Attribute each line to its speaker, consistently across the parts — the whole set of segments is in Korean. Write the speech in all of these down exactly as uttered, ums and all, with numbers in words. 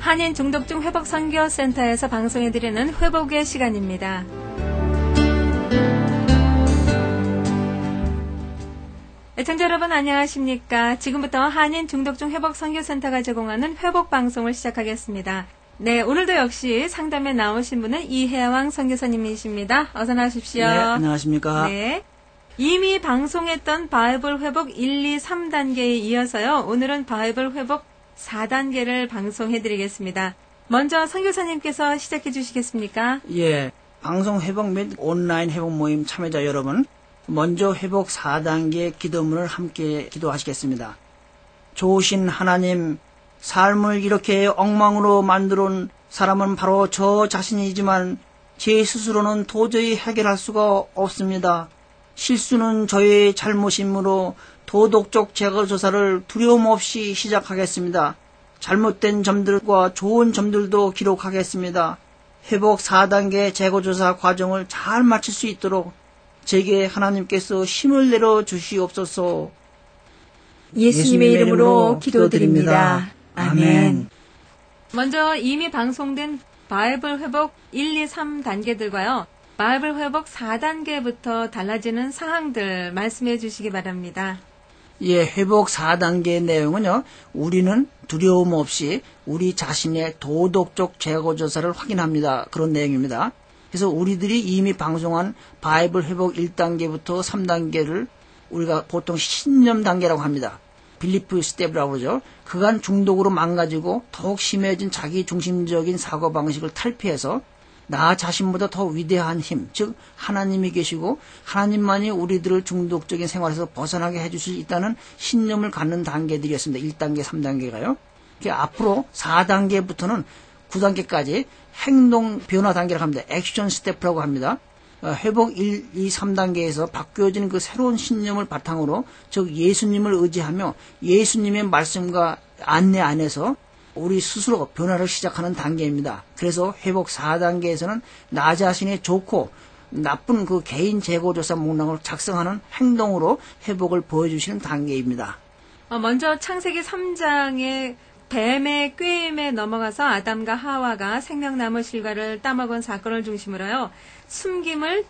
Speaker 1: 한인 중독중 회복 선교센터에서 방송해드리는 회복의 시간입니다. 애청자 여러분 안녕하십니까? 지금부터 한인 중독중 회복 선교센터가 제공하는 회복 방송을 시작하겠습니다. 네, 오늘도 역시 상담에 나오신 분은 이혜왕 선교사님이십니다. 어서 나오십시오.
Speaker 2: 네, 안녕하십니까?
Speaker 1: 네. 이미 방송했던 바이블 회복 일, 이, 삼 단계에 이어서요. 오늘은 바이블 회복 사 단계를 방송해드리겠습니다. 먼저 선교사님께서 시작해 주시겠습니까?
Speaker 2: 예, 방송 회복 및 온라인 회복 모임 참여자 여러분, 먼저 회복 사 단계 기도문을 함께 기도하시겠습니다. 좋으신 하나님, 삶을 이렇게 엉망으로 만들어온 사람은 바로 저 자신이지만 제 스스로는 도저히 해결할 수가 없습니다. 실수는 저의 잘못이므로 도덕적 제거조사를 두려움 없이 시작하겠습니다. 잘못된 점들과 좋은 점들도 기록하겠습니다. 회복 사 단계 제거조사 과정을 잘 마칠 수 있도록 제게 하나님께서 힘을 내려 주시옵소서.
Speaker 3: 예수님의 이름으로 기도드립니다. 아멘.
Speaker 1: 먼저 이미 방송된 바이블 회복 일, 이, 삼 단계들과요. 바이블 회복 사 단계부터 달라지는 사항들 말씀해 주시기 바랍니다.
Speaker 2: 예, 회복 사 단계의 내용은요. 우리는 두려움 없이 우리 자신의 도덕적 제거조사를 확인합니다. 그런 내용입니다. 그래서 우리들이 이미 방송한 바이블 회복 일 단계부터 삼 단계를 우리가 보통 신념 단계라고 합니다. 빌리프 스텝이라고 그러죠. 그간 중독으로 망가지고 더욱 심해진 자기 중심적인 사고방식을 탈피해서 나 자신보다 더 위대한 힘, 즉 하나님이 계시고 하나님만이 우리들을 중독적인 생활에서 벗어나게 해줄 수 있다는 신념을 갖는 단계들이었습니다. 일 단계, 삼 단계가요. 앞으로 사 단계부터는 구 단계까지 행동 변화 단계라고 합니다. 액션 스텝이라고 합니다. 회복 일, 이, 삼 단계에서 바뀌어진 그 새로운 신념을 바탕으로 즉 예수님을 의지하며 예수님의 말씀과 안내 안에서 우리 스스로 변화를 시작하는 단계입니다. 그래서 회복 사 단계에서는 나 자신이 좋고 나쁜 그 개인 재고조사 목록을 작성하는 행동으로 회복을 보여주시는 단계입니다.
Speaker 1: 어, 먼저 창세기 삼 장의 뱀의 꾀임에 넘어가서 아담과 하와가 생명나무 실과를 따먹은 사건을 중심으로요. 숨김을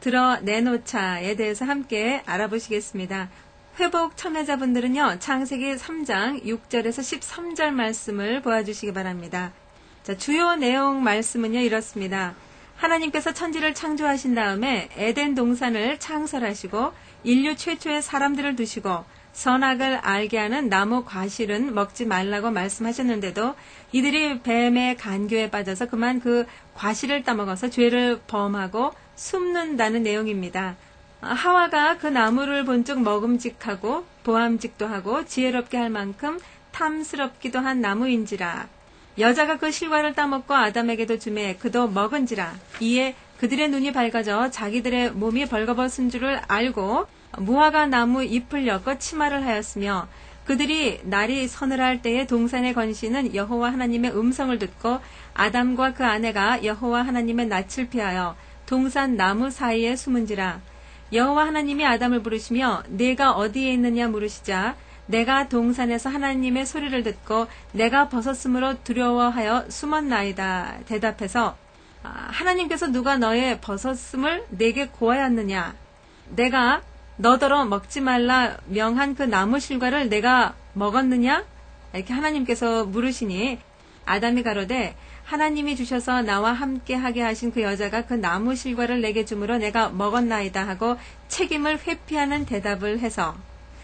Speaker 1: 드러내놓자에 대해서 함께 알아보시겠습니다. 회복 참여자분들은요. 창세기 삼 장 육 절에서 십삼 절 말씀을 보아주시기 바랍니다. 자, 주요 내용 말씀은요. 이렇습니다. 하나님께서 천지를 창조하신 다음에 에덴 동산을 창설하시고 인류 최초의 사람들을 두시고 선악을 알게 하는 나무 과실은 먹지 말라고 말씀하셨는데도 이들이 뱀의 간교에 빠져서 그만 그 과실을 따먹어서 죄를 범하고 숨는다는 내용입니다. 하와가 그 나무를 본즉 먹음직하고 보암직도 하고 지혜롭게 할 만큼 탐스럽기도 한 나무인지라. 여자가 그 실과를 따먹고 아담에게도 주매 그도 먹은지라. 이에 그들의 눈이 밝아져 자기들의 몸이 벌거벗은 줄을 알고 무화과 나무 잎을 엮어 치마를 하였으며 그들이 날이 서늘할 때에 동산의 건시는 여호와 하나님의 음성을 듣고 아담과 그 아내가 여호와 하나님의 낯을 피하여 동산 나무 사이에 숨은지라. 여호와 하나님이 아담을 부르시며 내가 어디에 있느냐 물으시자 내가 동산에서 하나님의 소리를 듣고 내가 벗었으므로 두려워하여 숨었나이다. 대답해서 하나님께서 누가 너의 벗었음을 내게 고하였느냐. 내가 너더러 먹지 말라 명한 그 나무 실과를 내가 먹었느냐? 이렇게 하나님께서 물으시니 아담이 가로되 하나님이 주셔서 나와 함께 하게 하신 그 여자가 그 나무 실과를 내게 주므로 내가 먹었나이다 하고 책임을 회피하는 대답을 해서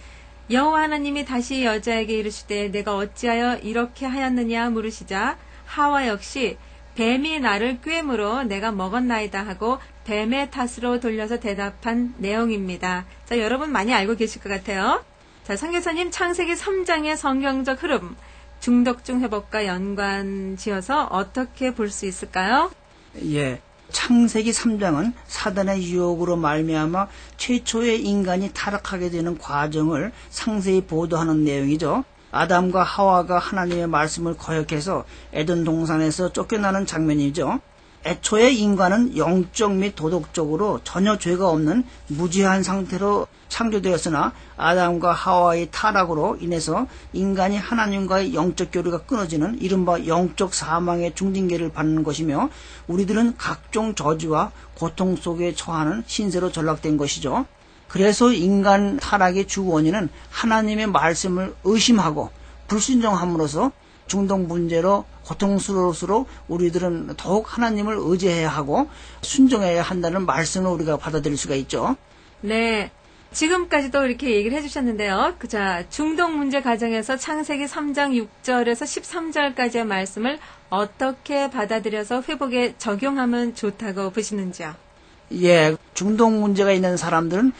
Speaker 1: 여호와 하나님이 다시 여자에게 이르시되 내가 어찌하여 이렇게 하였느냐 물으시자 하와 역시 뱀이 나를 꾀므로 내가 먹었나이다 하고 뱀의 탓으로 돌려서 대답한 내용입니다. 자, 여러분 많이 알고 계실 것 같아요. 자, 선교사님 창세기 삼 장의 성경적 흐름 중독중 회복과 연관 지어서 어떻게 볼 수 있을까요?
Speaker 2: 예, 창세기 삼 장은 사단의 유혹으로 말미암아 최초의 인간이 타락하게 되는 과정을 상세히 보도하는 내용이죠. 아담과 하와가 하나님의 말씀을 거역해서 에덴 동산에서 쫓겨나는 장면이죠. 애초에 인간은 영적 및 도덕적으로 전혀 죄가 없는 무죄한 상태로 창조되었으나 아담과 하와의 타락으로 인해서 인간이 하나님과의 영적 교류가 끊어지는 이른바 영적 사망의 중징계를 받는 것이며 우리들은 각종 저주와 고통 속에 처하는 신세로 전락된 것이죠. 그래서 인간 타락의 주 원인은 하나님의 말씀을 의심하고 불순종함으로써 중독 문제로 고통스러울수록 우리들은 더욱 하나님을 의지해야 하고 순종해야 한다는 말씀을 우리가 받아들일 수가 있죠.
Speaker 1: 네. 지금까지도 이렇게 얘기를 해주셨는데요. 자, 중독 문제 가정에서 창세기 삼 장 육 절에서 십삼 절까지의 말씀을 어떻게 받아들여서 회복에 적용하면 좋다고 보시는지요?
Speaker 2: 예, 중독 문제가 있는 사람들은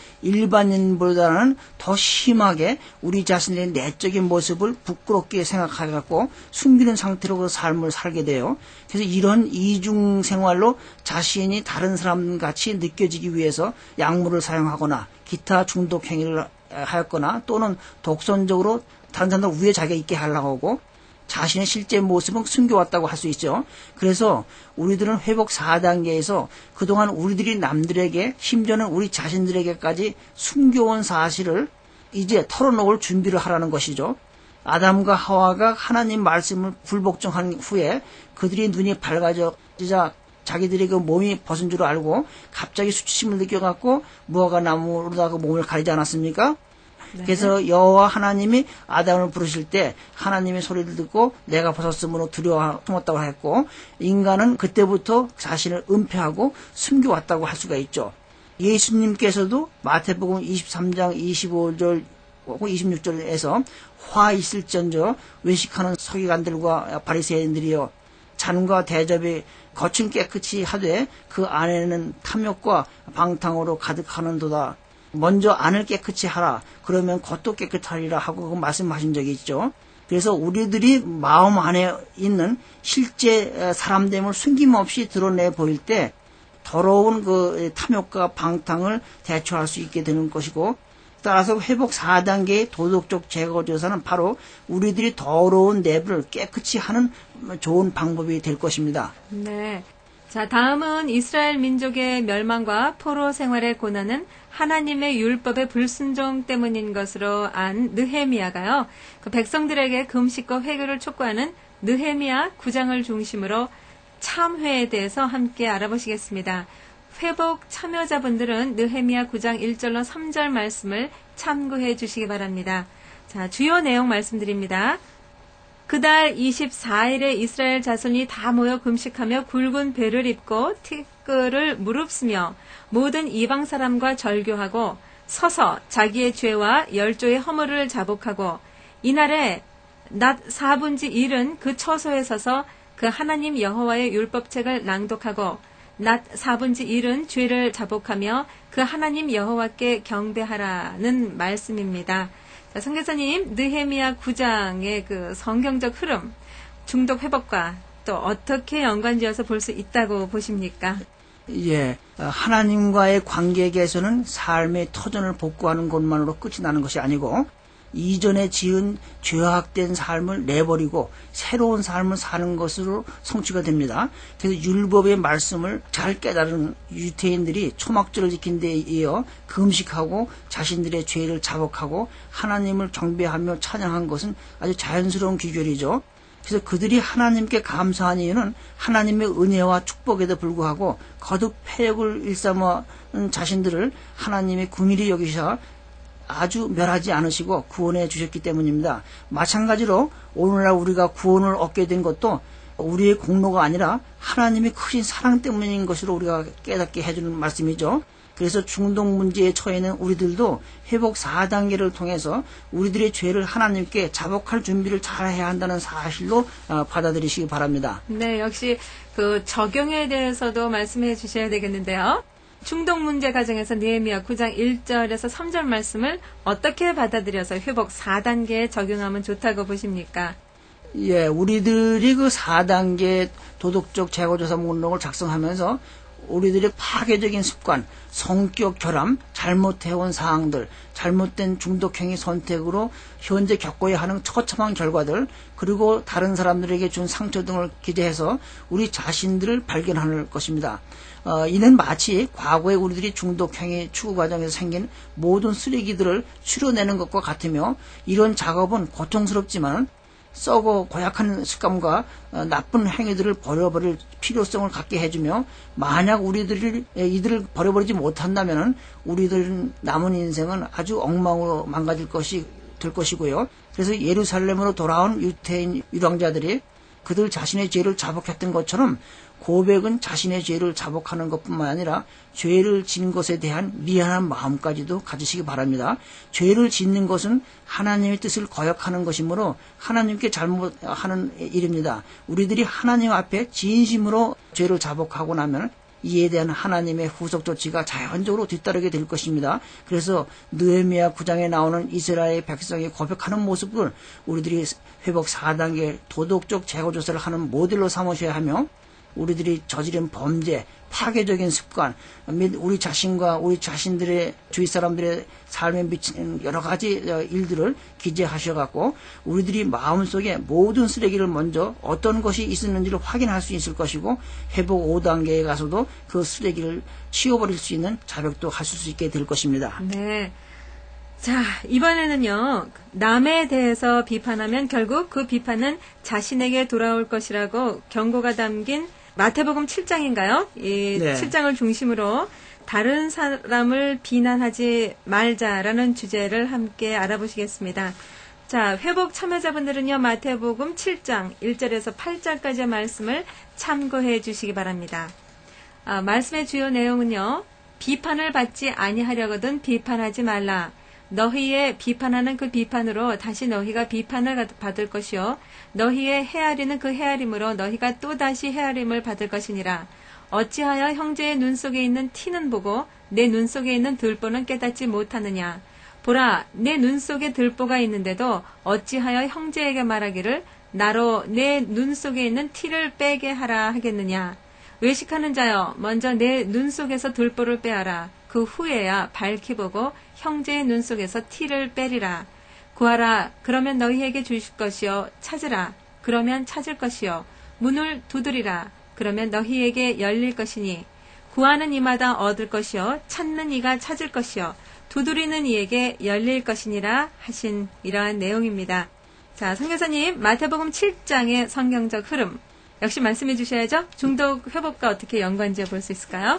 Speaker 2: 일반인보다는 더 심하게 우리 자신의 내적인 모습을 부끄럽게 생각해갖고 숨기는 상태로 그 삶을 살게 돼요. 그래서 이런 이중 생활로 자신이 다른 사람 같이 느껴지기 위해서 약물을 사용하거나 기타 중독 행위를 하였거나 또는 독선적으로 다른 사람들 위에 자기가 있게 하려고 하고 자신의 실제 모습은 숨겨왔다고 할 수 있죠. 그래서 우리들은 회복 사 단계에서 그동안 우리들이 남들에게 심지어는 우리 자신들에게까지 숨겨온 사실을 이제 털어놓을 준비를 하라는 것이죠. 아담과 하와가 하나님 말씀을 불복종한 후에 그들이 눈이 밝아지자 자기들이 그 몸이 벗은 줄 알고 갑자기 수치심을 느껴갖고 무화과 나무로다가 몸을 가리지 않았습니까? 네. 그래서 여호와 하나님이 아담을 부르실 때 하나님의 소리를 듣고 내가 벗었으므로 두려워 숨었다고 했고 인간은 그때부터 자신을 은폐하고 숨겨왔다고 할 수가 있죠. 예수님께서도 마태복음 이십삼 장 이십오 절 이십육 절에서 화 있을전저 외식하는 서기관들과 바리새인들이여 잔과 대접이 겉은 깨끗이 하되 그 안에는 탐욕과 방탕으로 가득하는도다. 먼저 안을 깨끗이 하라. 그러면 겉도 깨끗하리라 하고 말씀하신 적이 있죠. 그래서 우리들이 마음 안에 있는 실제 사람됨을 숨김없이 드러내 보일 때 더러운 그 탐욕과 방탕을 대처할 수 있게 되는 것이고 따라서 회복 사 단계의 도덕적 제거 조사는 바로 우리들이 더러운 내부를 깨끗이 하는 좋은 방법이 될 것입니다.
Speaker 1: 네. 자, 다음은 이스라엘 민족의 멸망과 포로 생활의 고난은 하나님의 율법의 불순종 때문인 것으로 안 느헤미야가요. 그 백성들에게 금식과 회개를 촉구하는 느헤미야 구 장을 중심으로 참회에 대해서 함께 알아보시겠습니다. 회복 참여자분들은 느헤미야 구 장 일 절로 삼 절 말씀을 참고해 주시기 바랍니다. 자, 주요 내용 말씀드립니다. 그달 이십사 일에 이스라엘 자손이 다 모여 금식하며 굵은 배를 입고 티끌을 무릅쓰며 모든 이방 사람과 절교하고 서서 자기의 죄와 열조의 허물을 자복하고 이날에 낮 사분지 일은 그 처소에 서서 그 하나님 여호와의 율법책을 낭독하고 낮 사분지 일은 죄를 자복하며 그 하나님 여호와께 경배하라는 말씀입니다. 자, 선교사님, 느헤미야 구 장의 그 성경적 흐름, 중독 회복과 또 어떻게 연관지어서 볼 수 있다고 보십니까?
Speaker 2: 예, 하나님과의 관계에서는 삶의 터전을 복구하는 것만으로 끝이 나는 것이 아니고 이전에 지은 죄악된 삶을 내버리고 새로운 삶을 사는 것으로 성취가 됩니다. 그래서 율법의 말씀을 잘 깨달은 유대인들이 초막절을 지킨 데 이어 금식하고 자신들의 죄를 자복하고 하나님을 경배하며 찬양한 것은 아주 자연스러운 귀결이죠. 그래서 그들이 하나님께 감사한 이유는 하나님의 은혜와 축복에도 불구하고 거듭 패역을 일삼은 자신들을 하나님의 긍휼히 여기셔 아주 멸하지 않으시고 구원해 주셨기 때문입니다. 마찬가지로 오늘날 우리가 구원을 얻게 된 것도 우리의 공로가 아니라 하나님의 크신 사랑 때문인 것으로 우리가 깨닫게 해주는 말씀이죠. 그래서 중독 문제에 처해 있는 우리들도 회복 사 단계를 통해서 우리들의 죄를 하나님께 자복할 준비를 잘 해야 한다는 사실로 받아들이시기 바랍니다.
Speaker 1: 네, 역시 그 적용에 대해서도 말씀해 주셔야 되겠는데요. 중독 문제 가정에서 느헤미야 구 장 일 절에서 삼 절 말씀을 어떻게 받아들여서 회복 사 단계에 적용하면 좋다고 보십니까?
Speaker 2: 예, 우리들이 그 사 단계 도덕적 재고조사 목록을 작성하면서 우리들의 파괴적인 습관, 성격 결함, 잘못해온 사항들, 잘못된 중독행위 선택으로 현재 겪어야 하는 처참한 결과들, 그리고 다른 사람들에게 준 상처 등을 기대해서 우리 자신들을 발견할 것입니다. 어, 이는 마치 과거에 우리들이 중독행위 추구 과정에서 생긴 모든 쓰레기들을 치료내는 것과 같으며, 이런 작업은 고통스럽지만 썩어 고약한 습관과 어, 나쁜 행위들을 버려버릴 필요성을 갖게 해주며, 만약 우리들이 이들을 버려버리지 못한다면 우리들 남은 인생은 아주 엉망으로 망가질 것이 될 것이고요. 그래서 예루살렘으로 돌아온 유태인 유랑자들이 그들 자신의 죄를 자복했던 것처럼, 고백은 자신의 죄를 자복하는 것뿐만 아니라 죄를 지은 것에 대한 미안한 마음까지도 가지시기 바랍니다. 죄를 짓는 것은 하나님의 뜻을 거역하는 것이므로 하나님께 잘못하는 일입니다. 우리들이 하나님 앞에 진심으로 죄를 자복하고 나면 이에 대한 하나님의 후속 조치가 자연적으로 뒤따르게 될 것입니다. 그래서 느헤미야 구 장에 나오는 이스라엘 백성이 고백하는 모습을 우리들이 회복 사 단계 도덕적 재고조사를 하는 모델로 삼으셔야 하며, 우리들이 저지른 범죄, 파괴적인 습관, 및 우리 자신과 우리 자신들의 주위 사람들의 삶에 미치는 여러 가지 일들을 기재하셔갖고 우리들이 마음속에 모든 쓰레기를 먼저 어떤 것이 있었는지를 확인할 수 있을 것이고, 회복 오 단계에 가서도 그 쓰레기를 치워버릴 수 있는 자백도 하실 수 있게 될 것입니다.
Speaker 1: 네. 자, 이번에는요, 남에 대해서 비판하면 결국 그 비판은 자신에게 돌아올 것이라고 경고가 담긴 마태복음 칠 장인가요? 이
Speaker 2: 네.
Speaker 1: 칠 장을 중심으로 다른 사람을 비난하지 말자라는 주제를 함께 알아보시겠습니다. 자, 회복 참여자분들은요, 마태복음 칠 장 일 절에서 팔 절까지의 말씀을 참고해 주시기 바랍니다. 아, 말씀의 주요 내용은요, 비판을 받지 아니하려거든 비판하지 말라. 너희의 비판하는 그 비판으로 다시 너희가 비판을 받을 것이요, 너희의 헤아리는 그 헤아림으로 너희가 또다시 헤아림을 받을 것이니라. 어찌하여 형제의 눈 속에 있는 티는 보고 내 눈 속에 있는 들보는 깨닫지 못하느냐. 보라, 내 눈 속에 들보가 있는데도 어찌하여 형제에게 말하기를 나로 내 눈 속에 있는 티를 빼게 하라 하겠느냐. 외식하는 자여, 먼저 내 눈 속에서 들보를 빼어라. 그 후에야 밝히 보고 형제의 눈 속에서 티를 빼리라. 구하라, 그러면 너희에게 주실 것이요. 찾으라, 그러면 찾을 것이요. 문을 두드리라, 그러면 너희에게 열릴 것이니. 구하는 이마다 얻을 것이요, 찾는 이가 찾을 것이요, 두드리는 이에게 열릴 것이니라 하신 이러한 내용입니다. 자, 선교사님, 마태복음 칠 장의 성경적 흐름 역시 말씀해 주셔야죠. 중독 회복과 어떻게 연관지어 볼 수 있을까요?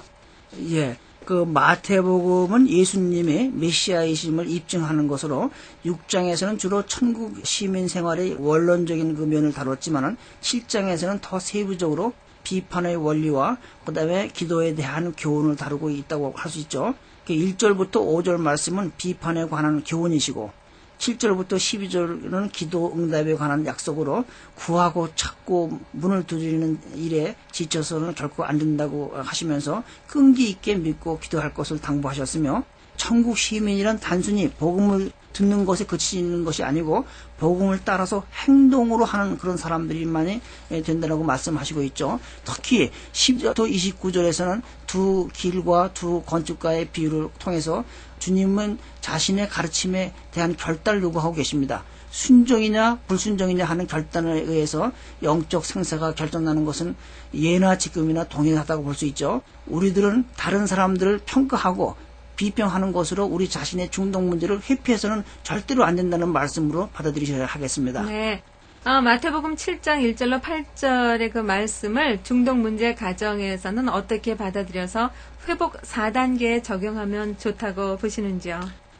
Speaker 2: 예. 그 마태복음은 예수님의 메시아이심을 입증하는 것으로, 육 장에서는 주로 천국 시민 생활의 원론적인 그 면을 다뤘지만은 칠 장에서는 더 세부적으로 비판의 원리와 그 다음에 기도에 대한 교훈을 다루고 있다고 할 수 있죠. 일 절부터 오 절 말씀은 비판에 관한 교훈이시고, 칠 절부터 십이 절은 기도 응답에 관한 약속으로, 구하고 찾고 문을 두드리는 일에 지쳐서는 결코 안 된다고 하시면서 끈기 있게 믿고 기도할 것을 당부하셨으며, 천국 시민이란 단순히 복음을 듣는 것에 그치는 것이 아니고 복음을 따라서 행동으로 하는 그런 사람들만이 된다고 말씀하시고 있죠. 특히 십 절부터 이십구 절에서는 두 길과 두 건축가의 비유를 통해서 주님은 자신의 가르침에 대한 결단을 요구하고 계십니다. 순종이냐 불순종이냐 하는 결단에 의해서 영적 생사가 결정나는 것은 예나 지금이나 동일하다고 볼 수 있죠. 우리들은 다른 사람들을 평가하고 비평하는 것으로 우리 자신의 중독 문제를 회피해서는 절대로 안 된다는 말씀으로 받아들이셔야 하겠습니다.
Speaker 1: 네. 아, 마태복음 칠 장 일 절로 팔 절의 그 말씀을 중독 문제 가정에서는 어떻게 받아들여서 회복 사 단계에 적용하면 좋다고 보시는지요?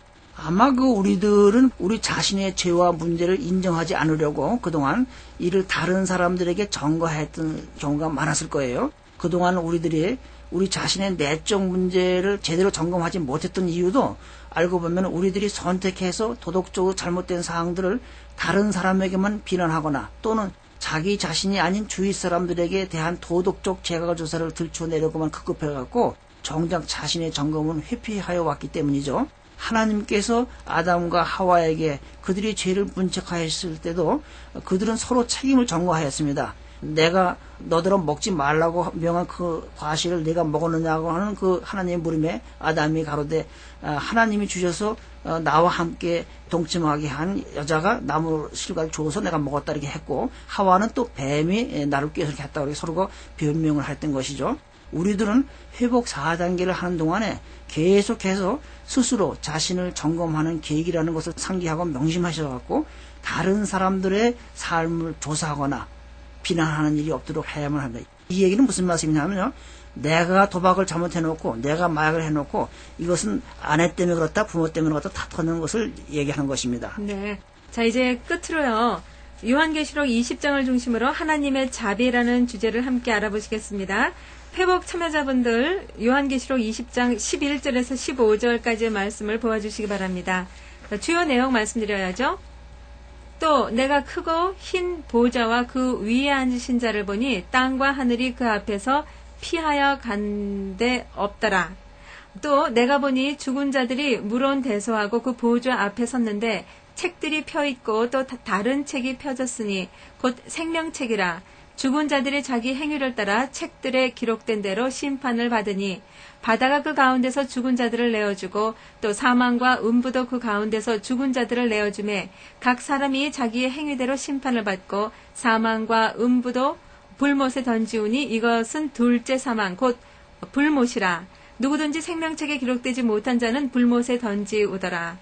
Speaker 2: 아마 그 우리들은 우리 자신의 죄와 문제를 인정하지 않으려고 그동안 이를 다른 사람들에게 전가했던 경우가 많았을 거예요. 그동안 우리들이 우리 자신의 내적 문제를 제대로 점검하지 못했던 이유도, 알고 보면 우리들이 선택해서 도덕적으로 잘못된 사항들을 다른 사람에게만 비난하거나 또는 자기 자신이 아닌 주위 사람들에게 대한 도덕적 재가조사를 들춰내려고만 급급해갖고 정작 자신의 점검은 회피하여 왔기 때문이죠. 하나님께서 아담과 하와에게 그들이 죄를 문책하였을 때도 그들은 서로 책임을 전가하였습니다. 내가 너들은 먹지 말라고 명한 그 과실을 내가 먹었느냐고 하는 그 하나님의 물음에 아담이 가로되 하나님이 주셔서 나와 함께 동침하게 한 여자가 나무 실과를 줘서 내가 먹었다 이렇게 했고, 하와는 또 뱀이 나를 꾀서 이렇게 했다고 서로가 변명을 했던 것이죠. 우리들은 회복 사 단계를 하는 동안에 계속해서 스스로 자신을 점검하는 계획이라는 것을 상기하고 명심하셔갖고 다른 사람들의 삶을 조사하거나 비난하는 일이 없도록 해야만 합니다. 이 얘기는 무슨 말씀이냐면요, 내가 도박을 잘못해놓고 내가 마약을 해놓고 이것은 아내 때문에 그렇다 부모 때문에 그렇다 다투는 것을 얘기하는 것입니다.
Speaker 1: 네. 자, 이제 끝으로요, 요한계시록 이십 장을 중심으로 하나님의 자비라는 주제를 함께 알아보시겠습니다. 회복 참여자분들 요한계시록 이십 장 십일 절에서 십오 절까지의 말씀을 보아주시기 바랍니다. 자, 주요 내용 말씀드려야죠. 또 내가 크고 흰 보좌와 그 위에 앉으신 자를 보니 땅과 하늘이 그 앞에서 피하여 간데 없더라. 또 내가 보니 죽은 자들이 물온 대소하고 그 보좌 앞에 섰는데 책들이 펴있고 또 다른 책이 펴졌으니 곧 생명책이라. 죽은 자들이 자기 행위를 따라 책들에 기록된 대로 심판을 받으니 바다가 그 가운데서 죽은 자들을 내어주고 또 사망과 음부도 그 가운데서 죽은 자들을 내어주매 각 사람이 자기의 행위대로 심판을 받고 사망과 음부도 불못에 던지우니 이것은 둘째 사망 곧 불못이라. 누구든지 생명책에 기록되지 못한 자는 불못에 던지우더라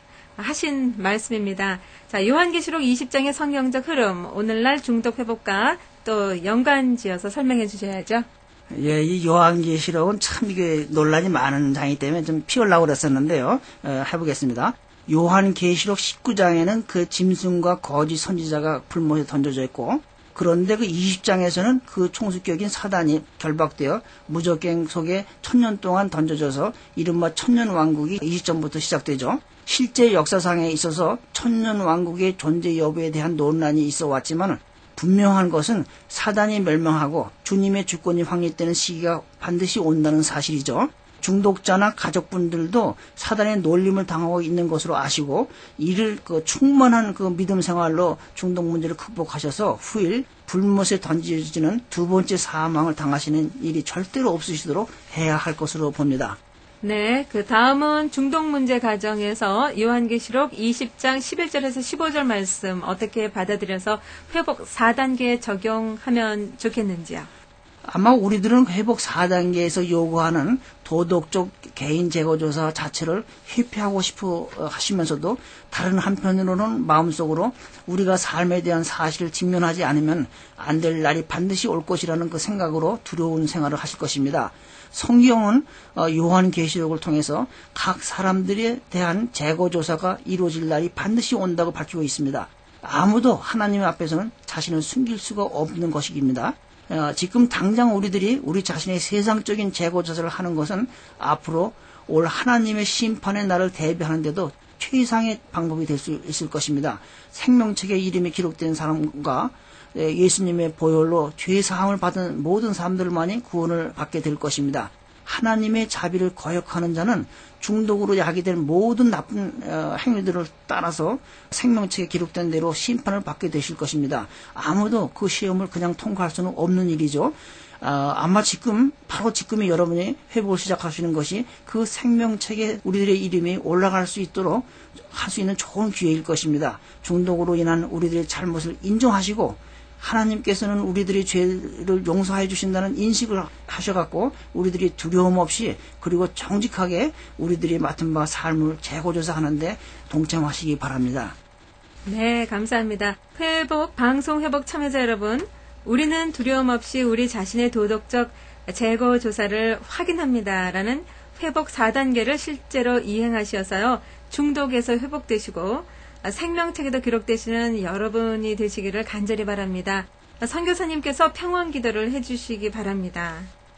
Speaker 1: 하신 말씀입니다. 자, 요한계시록 이십 장의 성경적 흐름, 오늘날 중독 회복과 또 연관지어서 설명해 주셔야죠.
Speaker 2: 예, 이 요한계시록은 참 이게 논란이 많은 장이기 때문에 좀 피우려고 그랬었는데요. 어, 해보겠습니다. 요한계시록 십구 장에는 그 짐승과 거짓 선지자가 불못에 던져져 있고, 그런데 그 이십 장에서는 그 총수격인 사단이 결박되어 무적갱 속에 천년 동안 던져져서 이른바 천년왕국이 이십 전부터 시작되죠. 실제 역사상에 있어서 천년왕국의 존재 여부에 대한 논란이 있어 왔지만 분명한 것은 사단이 멸망하고 주님의 주권이 확립되는 시기가 반드시 온다는 사실이죠. 중독자나 가족분들도 사단의 놀림을 당하고 있는 것으로 아시고 이를 그 충만한 그 믿음 생활로 중독 문제를 극복하셔서 후일 불못에 던져지는 두 번째 사망을 당하시는 일이 절대로 없으시도록 해야 할 것으로 봅니다.
Speaker 1: 네, 그 다음은 중독 문제 가정에서 요한계시록 이십 장 십일 절에서 십오 절 말씀 어떻게 받아들여서 회복 사 단계에 적용하면 좋겠는지요?
Speaker 2: 아마 우리들은 회복 사 단계에서 요구하는 도덕적 개인 재고조사 자체를 회피하고 싶어 하시면서도 다른 한편으로는 마음속으로 우리가 삶에 대한 사실을 직면하지 않으면 안 될 날이 반드시 올 것이라는 그 생각으로 두려운 생활을 하실 것입니다. 성경은 요한계시록을 통해서 각 사람들에 대한 재고조사가 이루어질 날이 반드시 온다고 밝히고 있습니다. 아무도 하나님 앞에서는 자신을 숨길 수가 없는 것입니다. 어, 지금 당장 우리들이 우리 자신의 세상적인 재고조사를 하는 것은 앞으로 올 하나님의 심판의 날을 대비하는데도 최상의 방법이 될 수 있을 것입니다. 생명책에 이름이 기록된 사람과 예수님의 보혈로 죄 사함을 받은 모든 사람들만이 구원을 받게 될 것입니다. 하나님의 자비를 거역하는 자는 중독으로 야기될 모든 나쁜 행위들을 따라서 생명책에 기록된 대로 심판을 받게 되실 것입니다. 아무도 그 시험을 그냥 통과할 수는 없는 일이죠. 아마 지금 바로 지금이 여러분이 회복을 시작하시는 것이 그 생명책에 우리들의 이름이 올라갈 수 있도록 할 수 있는 좋은 기회일 것입니다. 중독으로 인한 우리들의 잘못을 인정하시고 하나님께서는 우리들의 죄를 용서해 주신다는 인식을 하셔갖고 우리들이 두려움 없이 그리고 정직하게 우리들이 맡은 바 삶을 재고조사하는데 동참하시기 바랍니다.
Speaker 1: 네, 감사합니다. 회복, 방송 회복 참여자 여러분, 우리는 두려움 없이 우리 자신의 도덕적 재고조사를 확인합니다라는 회복 사 단계를 실제로 이행하셔서요, 중독에서 회복되시고 생명책에도 기록되시는 여러분이 되시기를 간절히 바랍니다. 선교사님께서 평원 기도를 해주시기 바랍니다.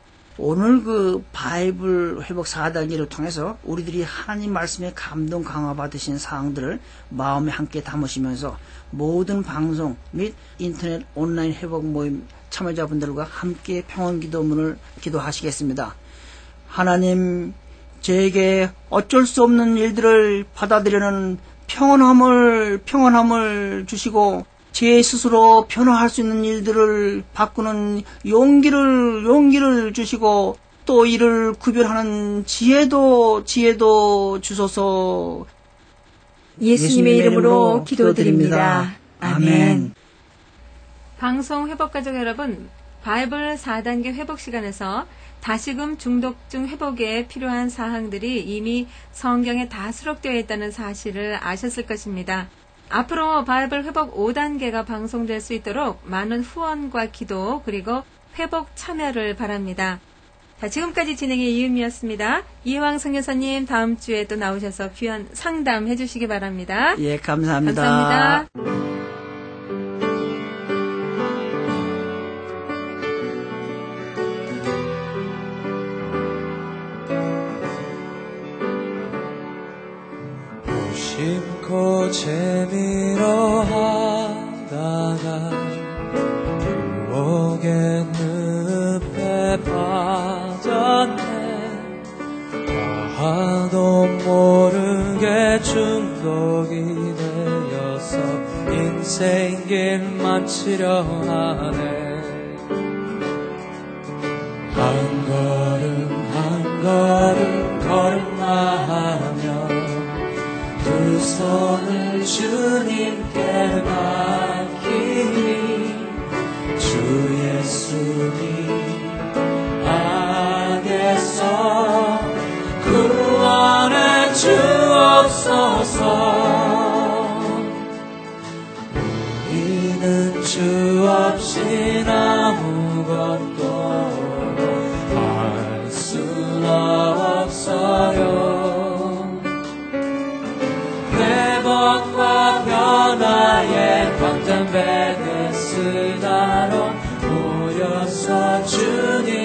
Speaker 2: 오늘 그 바이블 회복 사 단계를 통해서 우리들이 하나님 말씀에 감동 강화 받으신 사항들을 마음에 함께 담으시면서 모든 방송 및 인터넷 온라인 회복 모임 참여자분들과 함께 평원 기도문을 기도하시겠습니다. 하나님, 저에게 어쩔 수 없는 일들을 받아들이는 평온함을 평온함을 주시고 제 스스로 변화할 수 있는 일들을 바꾸는 용기를 용기를 주시고 또 이를 구별하는 지혜도 지혜도 주소서.
Speaker 3: 예수님의 이름으로 기도드립니다. 아멘.
Speaker 1: 방송 회복가족 여러분, 바이블 사 단계 회복 시간에서 다시금 중독증 회복에 필요한 사항들이 이미 성경에 다 수록되어 있다는 사실을 아셨을 것입니다. 앞으로 바이블 회복 오 단계가 방송될 수 있도록 많은 후원과 기도 그리고 회복 참여를 바랍니다. 자, 지금까지 진행의 이은미였습니다. 이혜왕 선교사님 다음 주에 또 나오셔서 귀한 상담해 주시기 바랍니다.
Speaker 2: 예, 감사합니다.
Speaker 1: 감사합니다.
Speaker 4: 무심코 재미로 하다가 유혹의 늪에 빠졌네. 다도 모르게 중독이 되어서 인생 길만 치려 하네. 한 걸음 한 걸음 걸음하며 두 손을 주님께 맡기니 주 예수님 안에서 구원해 주옵소서. 우리는 주 없인 아무것도 할 수가 없어요. 회복과 변화의 광장 베데스다로 모여서 주님